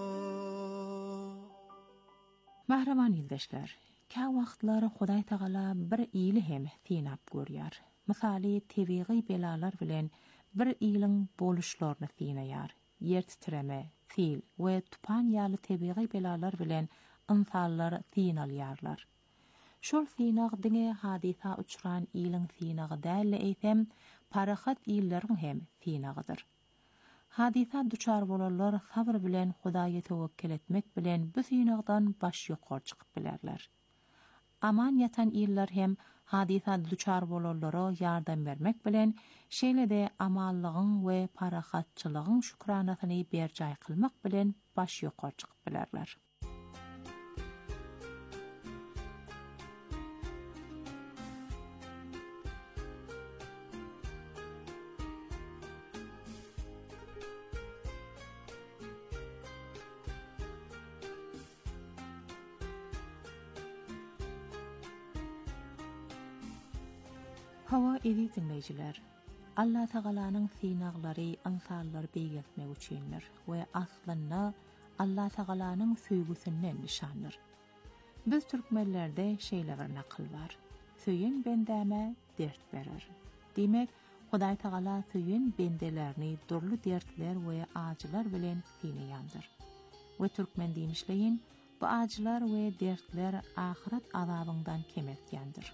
Mahraman ýoldaşlar, ka wagtlary Hudaý Taala bir ýyly hem sinap görýär. Misali tebigy belalar bilen bir ýylyň boluşlaryny sinýär. Ýer titreme, fil we tupan ýaly tebigy belalar bilen insanlar sinalýarlar. Şol sinag diňe hadisa uçuran ýylyň sinagy däl eýsem, parahat ýyllaryň hem sinagydyr. Hadisa duçar bolarlar sabr bilen Hudaýa tewekkül etmek bilen bu sinagdan baş ýokary çykyp bilerler. Aman yatan ýyllar hem hadisa duçar bolarlara ýardam bermek bilen şeýle-de amallygyň we parahatçylygyň şükranasyny berjay kılmak bilen baş ýokary çykyp bilerler. Hawa edit dinleyijiler. Allah Taalanyň sinaglary insanlar beýletmek üçindir we aslynda Allah Taalanyň söýgüsinden nişandyr. Biz türkmenlerde şeýle bir nakyl bar. Söýün bendäme dert berer. Demek, Hudaý Taala söýün bendelerini durly dertler we ajylar bilen sinýändir. We türkmen diýmişleýin, bu ajylar we dertler ahiret azabyndan kemetýändir.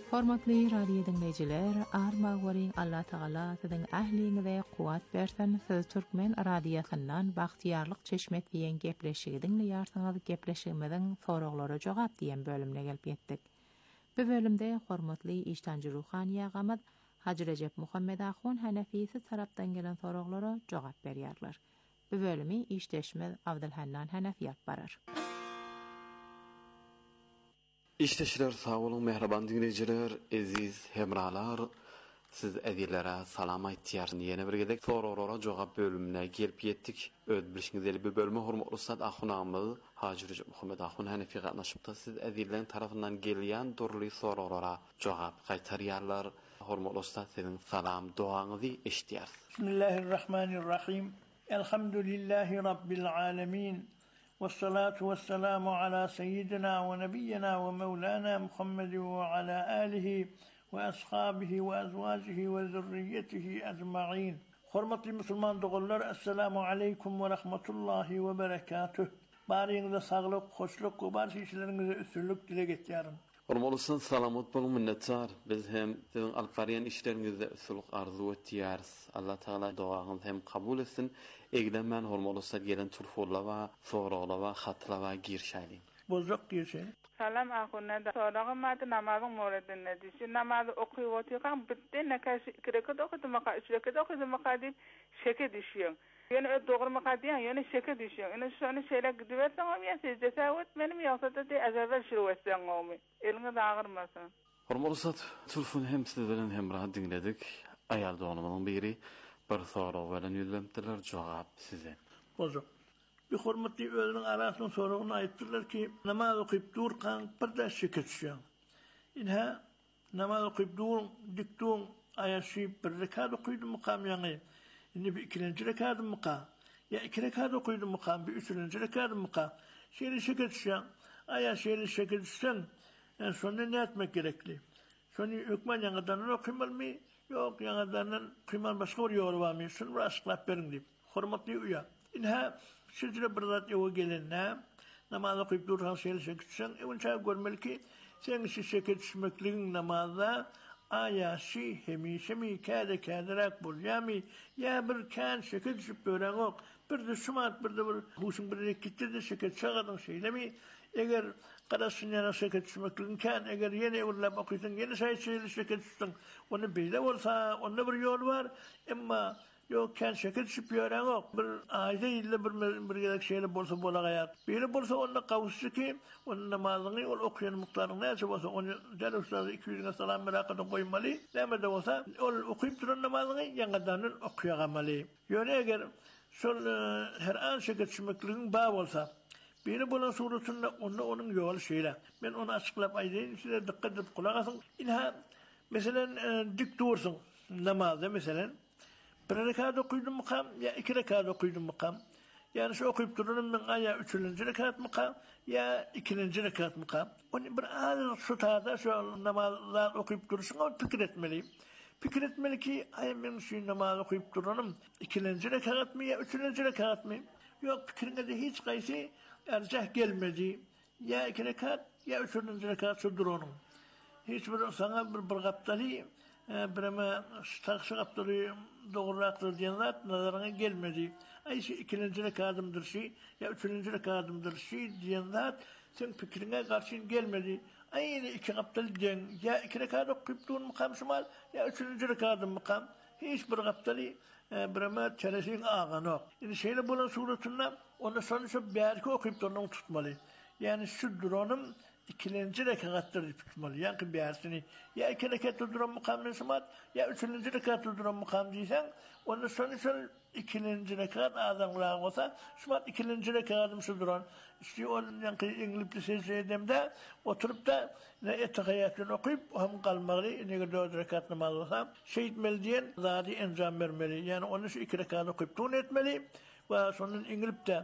Hormatly radio dinleyiciler, armağwaryň Allah Taala siziň ähliňize kuwat bersen, söz türkmen radiosyndan bagtyarlyk çeşmet diýen gepleşiginiň ýarsyňyz gepleşigimiziň soraglary jogap diýen bölümine gelip ýetdik. Bu bölümde hormatly iştanjy ruhany ýagamyz Hacı Recep Muhammed Ahun Hanefisi tarapdan gelen soraglara jogap berýärler. Bu bölümi işdeşmez Abdülhannan Hanefi ýap barar. İşteşler sağ olun, mehriban dinleyiciler, aziz hemralar, siz edilere salam aýtýar. Yeni bir gedek soraglara jogap bölümine gelip ýetdik. Öz bilişiňizde bu bölüme hormatly ustad ahunamyz Hacı Recep Muhammed Ahun Hanefi gatnaşypda siz edilden tarapyndan gelýän turly soraglara jogap gaýtarýarlar. Hormatly ustad, siziň salam duaňyzy eşitýär. Bismillahirrahmanirrahim. Elhamdülillahi rabbil alamin. والصلاة والسلام على سيدنا ونبينا ومولانا محمد وعلى آله وأصحابه وأزواجه وذريته أجمعين. Hormatly musulman dogullar, assalamu aleykum ve rahmetullahi ve berekatuh. Baryňyzda saglyk, hoşluk we barşy işleriňizde üstünlük dile getýärin. Hormatly salamat bolun minnetçar. Biz hem siziň alyp barýan işleriňizde üstünlük arzu etýäris. Allah Taala duaňyzy hem kabul etsin. Egden men hormatly ustad gelen turfolava, soraglara, hatlava girşäýin. Bozak girşäýin. Salam ahunada. Soragym maty namazyň moradynda diýip, namazy okuýup oturýan bitdi näkaş 2 rekat okudum, 3 rekat okudum diýip şeke düşýän. Ýöne dogry maqadiýan, ýöne şeke düşýän. Ene şonu şeýle gidibersen, ýa sizde säwet menim ýoksa-da azabel şurwetsen gomy. Eliňe dağırmasyn. Hormatly ustad, telefon hem siz bilen hem rahat dinledik. Aýal dogamynyň biri bir sorag bilen ýüzlendiler, jogap size. Bozak. Bir hormatly özüniň arasyny soragyny aýtdylar ki, namaz okyp durkan birde şeke düşýän. Inha namaz okyp dur, dikdum aýaşy bir rekat okydym mukam ýaňy. Indi bir 2-nji rekat mukam. Ya 2 rekat okydym mukam, bir 3-nji rekat mukam. Şeýle şeke düşýän. Aýaşy şeke düşsen, şonu ne etmek gerekli? Şonu ökmen ýaňydan okuymalmy? Yok, ýaňydan kıyman başga bir ýoly barmy? Şunu raşyklap beriň diýip. Hormatly uýa. Inha şeýle bir zat ewe gelende, namaz okyp durýan şeýle şeke düşsen, ewnça görmeli ki, sen şeke düşmekligiň namazda aýaşy hemişemi käde-käderek bolýarmy? Ya bir kän şeke düşüp böreňok, bir de şumat, bir de bir huşuň bir rekitde de şeke çagadyň şeýlemi? Eger garaşyň ýana şeke düşmekligiň kän, eger ýene urlap okuysan, ýene şeýle şeke düşsen, onu beýle bolsa, onda bir ýol bar, emma yok kän şeke düşüp ýöreňok, bir aýda ýylla bir gerek şeýle bolsa bolagaýar. Beýle bolsa onda gawusy ki, onun namazyny ol okuyan mukdaryny näçe bolsa, onu deruslarda 200 salam merakadan goýmaly. Näme bolsa, ol okuyup duran namazyny ýaňadan okuýarmaly. Ýöne eger şol her an şeke düşmekligiň bar bolsa, beni bolan suratında onun yolu şeýle. Men onu açıklap aýdyn, size dikkat edip kulak asın. Inha meselen dik dursun namazda meselen bir rekat okuydum mukam ya 2 rekat okuydum mukam. Yani şu okuyup dururum men aya 3-nji rekat mukam ya 2-nji rekat mukam. Onu bir az tutada şu namazda okuyup duruşun o pikir etmeli. Pikir etmeli ki ay men şu namaz okuyup dururum 2-nji rekat mı ya 3-nji rekat mı? Yok pikirinde hiç gaýsy erceh gelmedi. Ya 2 rekat ya 3-nji rekat şu durunum. Hiç bir sana bir gapdaly bireme taksy gapdaly dogrurakdyr diýen zat nazaryna gelmedi. Ay şu 2-nji rekatymdyr şi ya 3-nji rekatymdyr şi diýen zat sen pikirine garşy gelmedi. Ay 2 gapdaly diýen ya 2 rekat okup durun mukam şumal ya 3-nji rekatym mukam. Hiç bir gapdaly bireme çeresiň aganok. Indi şeýle bolan suratynda onda sonuçta bärki okuyup durun tutmaly. Yani şu duranım 2-nji rekatdyr diýip tutmaly. Yani bärsini ya 2 rekat duran mukam şumat ya 3-nji rekat duran mukam diýsen, onda sonuçta 2-nji rekat azamlaryň bolsa, şumat 2-nji rekatym şu duran. İşte onun İngilizce sözü edemde oturup da etahiyatını okuyup hem kalmalı, ne kadar 4 rekat namaz olsa şey etmeli diyen zadi enzam vermeli. Yani onu şu 2 rekat okuyup tuğun etmeli ve sonun İngilizce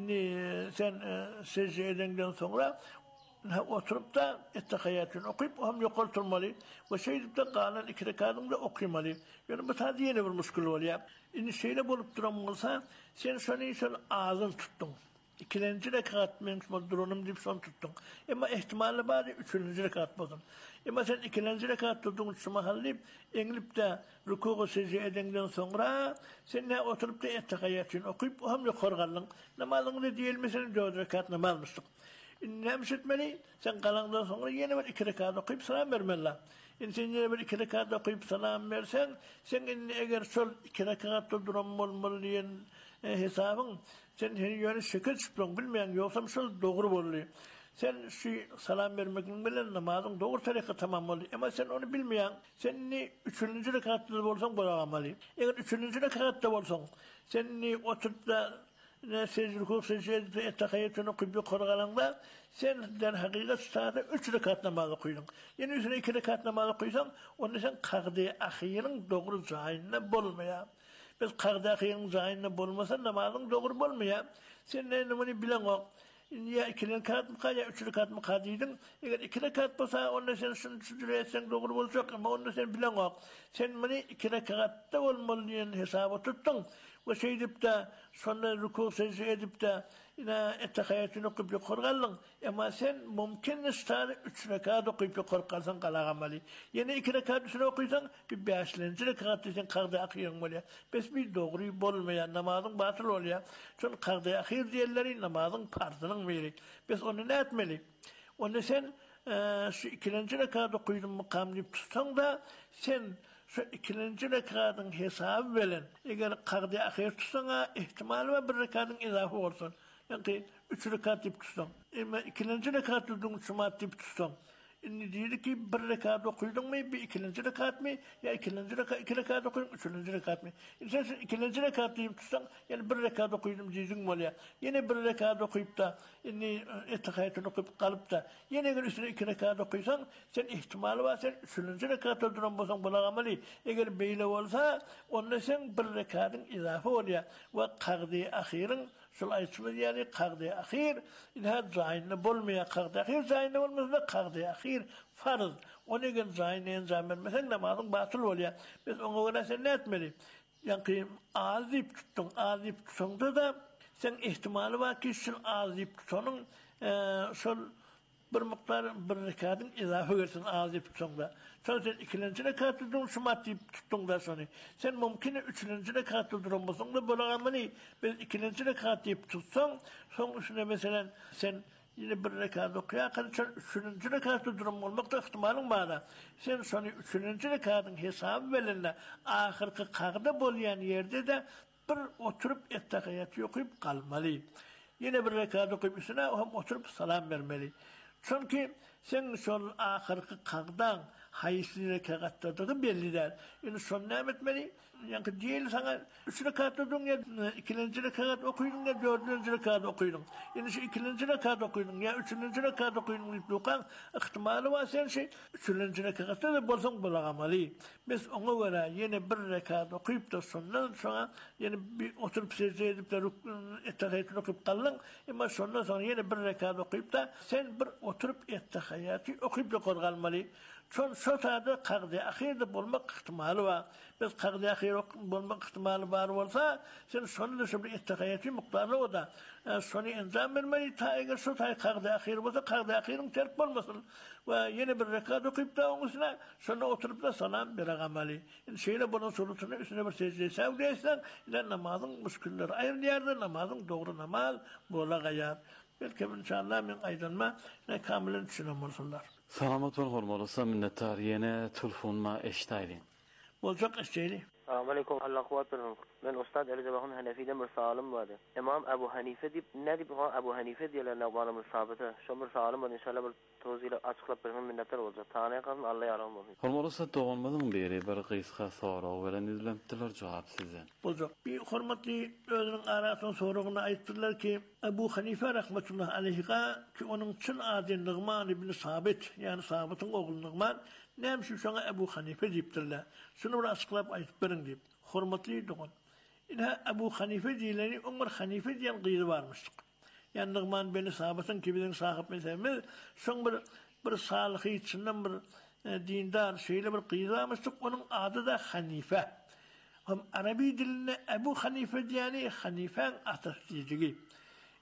sen sözü edenden sonra oturup da etahiyatını okuyup hem yok oturmalı ve şey edip de kalan 2 rekatını da okuymalı. Yani bu tadı yeni bir müşkül oluyor. Şimdi şeyle bulup duran olsa sen şunu ağzını tuttun. ikinci rekat men modronum dip son tuttum. Ama ihtimalle bari üçüncü rekat buldum. Ama sen ikinci rekat tuttun mahallip englip de rukuğu secde edenden sonra sen ne oturup da ettehiyatın okuyup hem yukarıgalın. Namazını değil mesela 4 rekat namaz mısın? Ne etmeli? Sen kalandan sonra yine bir 2 rekat okuyup selam vermeli. Sen yine bir 2 rekat okuyup selam versen sen eğer sol 2 rekat durum olmalı diyen hesabın sen her yönü şükür çıplong bilmeyen yoksa sol doğru oluyor. Sen şu salam vermekin bilen namazın doğru tarika tamam oluyor. Ama sen onu bilmeyen sen ne 3. rekatta olsan bolamalı. Eğer 3. rekatta olsan sen ne oturup da ne secde secde ettehiyatını okuyup korgalanda sen hakikat saate 3 rekat namaz okuyun. Yani üstüne 2 rekat namaz okuysan onu sen kagdi ahirin doğru zahine bolmaya. Biz kagdi ahirin zahine bolmasa namazın doğru bolmaya. Sen ne numunu bilen o. Ya 2 rekat mı ya 3 rekat mı kadiydin? Eğer 2 rekat olsa onu sen sürdüresen doğru bolacak ama onu sen bilen o. Sen bunu 2 rekatta olmalı diyen hesabı tuttun. Ve şey edip de sonra ruku secde edip de yine ettehiyatını okuyup yukarıgalın. Ama sen mümkün istari 3 rekat okuyup yukarıgalsan kalağamalı. Yine 2 rekat üstüne okuysan bir 5. rekat sen kagdi akhirin oluyor. Bes bir doğruyu bolmayan namazın batıl oluyor. Çünkü kagdi akhir diyenleri namazın partının veri. Bes onu ne etmeli? Onu sen şu 2. rekat okuyduğun mukamlayıp tutsan da sen şu 2. rekatın hesabı bilen eğer kagdi akhir tutsana ihtimal ve 1 rekatın izafı olsun. Yani 3 rekat dip tutsan. Ama 2. rekat tutun sumat dip tutsan. Şimdi diyor ki 1 rekat okuyudun mu? Bir 2. rekat mı? Ya 2. rekat okuyun 3. rekat mı? Sen 2. rekat dip tutsan yani 1 rekat okuyudum diyeceksin mi oluyor? Yine 1 rekat okuyup da ettehiyatını okuyup kalıp da yine üstüne 2 rekat okuysan sen ihtimali var sen 3. rekatta duran bolsan bolağamalı. Eğer böyle olsa onda sen 1 rekatın izafı oluyor. Ve kagdi ahirin şol aytılır yani kagdi ahir inha zayne bolmaya kagdi ahir zayne olmasa kagdi ahir farz. Onu gen zayne zaman mesela namazın batıl oluyor. Biz ona göre sen ne etmeli? Yani azip tutun da sen ihtimali var ki şu azip tutunun şol bir miktar 1 rekatın izafı versin azip tutun da. Sonra sen 2. rekat tutun sumat deyip tuttun da sonra. Sen mümkün 3. rekat tutturmasın da bolağamalı. Ben 2. rekat deyip tutsan son üstüne mesela sen yine 1 rekat okuya kadar sen 3. rekat tutturum olmakta ihtimalin bana. Sen sonra 3. rekatın hesabı verenle ahirki kagda bolayan yerde de bir oturup ettehiyatı okuyup kalmalı. Yine 1 rekat okuyup üstüne hem oturup salam vermeli. Çünkü sen son ahirki kagdan hayırlı rekatlarını belli der. Yani son ne etmeli? Yani değil sana 3 rekat tutun ya 2. rekat okuyun ya 4. rekat okuyun. Yani şu 2. rekat okuyun ya 3. rekat okuyun diyorsan ihtimali var sen 3. rekatta da bolsan bolağamalı. Biz ona göre yine 1 rekat okuyup da sonra yani bir oturup secde edip de ettehiyatını okuyup kaldın. Ama sonra yine 1 rekat okuyup da sen bir oturup ettehiyatı okuyup da kalmalı. Son sotada kagdi ahirde bolmak ihtimali var. Biz kagdi ahir bolmak ihtimali var olsa sen sonu da şöyle ettehiyatı miktarı o da. Sonu enzam vermeli ta eğer sotay kagdi ahir olsa kagdi ahirin terk olmasın. Ve yeni 1 rekat okuyup da onun üstüne sonra oturup da salam veremeli. Yani şeyle bunun sorusunu üstüne bir secde sevdiysen ile namazın müşkülleri ayrılıyor namazın doğru namaz bola gayar. Belki inşallah min aydınma ne kamilen düşünemezler. Salamat ol hormolasa minnettar yine telefonma eştaylin. Olacak eşteyli. Aleyküm Allah kuvvet versin. Ben Ustad Ali Zebah'ın Hanefi'den bir sağlım vardı. İmam Ebu Hanife deyip ne deyip Ebu Hanife diyorlar bana müsabete. Şu bir sağlım var inşallah bir tozuyla açıklayıp vermem minnettar olacak. Tanrı'ya kalın Allah'a yaram olsun. Hormolasa doğulmadın beri bir kıyıska soru veren izlemdiler cevap size. Olacak. Bir hürmetli özünün arasının sorunu ayttılar ki Ebu Hanife rahmetullahi aleyhi'ga ki onun için adı Nıgman ibn Sabit yani Sabit'in oğlu Nıgman neymiş şuna Ebu Hanife deyiptirler. Şunu bir açıklayıp aytıp verin deyip. Hürmetli doğun. İnha Ebu Hanife diyileni Umar Hanife diyen kıydı varmıştık. Yani Nıgman beni Sabit'in kibinin sahip meselemiz şun bir salihı içinden bir dindar şeyle bir kıydı varmıştık. Onun adı da Hanife. Arabi diline Ebu Hanife diyeni Hanife'nin atı diyeceği.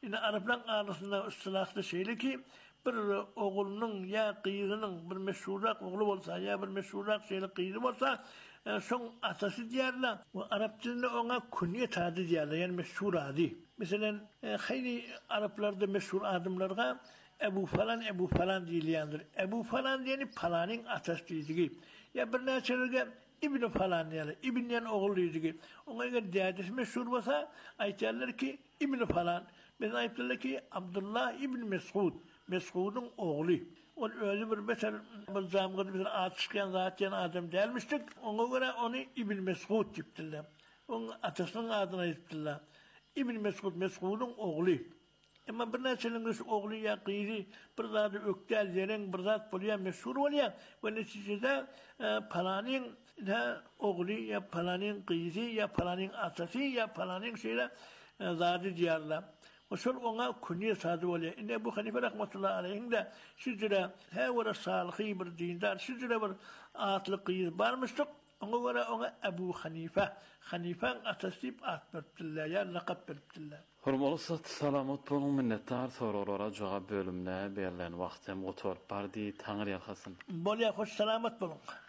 Yine Arapların arasında ıstılahlı şeyle ki bir oğlunun ya kıyığının bir meşhurak oğlu olsa ya bir meşhurak şeyle kıyığı olsa son atası diyarlar. O Arap dilinde ona kunyet adı diyarlar. Yani meşhur adı. Mesela hayli Araplarda meşhur adımlarga Ebu falan diyiliyandır. Ebu falan diyeni falanın atası diydi. Ya bir neçelerge İbn falan diyarlar. İbn yani oğlu diydi. Ona göre diyadesi meşhur olsa ayetlerler ki İbn falan. Mesela ayetlerler ki Abdullah İbn Mes'ud. Mes'ud'un oğlu. O öyle bir mesela bir zamgıda bir atışkan zaten adam gelmiştik. Ona göre onu İbn Mes'ud tiptiler. Onun atasının adına tiptiler. İbn Mes'ud'un oğlu. Ama bir neçelerin oğlu ya kıyri, bir zatı öktel yeren, bir zat polya meşhur oluyor. Ve neticede falanın oğlu ya falanın kıyri ya falanın atası ya falanın şeyle zatı diyarlar. O şol ona kunye sadı oluyor. İnne bu Hanife rahmetullahi aleyhinde sizlere hevara salihi bir dindar, sizlere bir atlı kıyır barmıştık. Ona göre ona Ebu Hanife, Hanife'nin atası at veriptiler, ya lakab veriptiler. Hormalı sat salamat bolun minnettar sororora cevap bölümüne berilen vaqtem oturup bardi Tanrı yalhasın. Bolya hoş salamat bolun.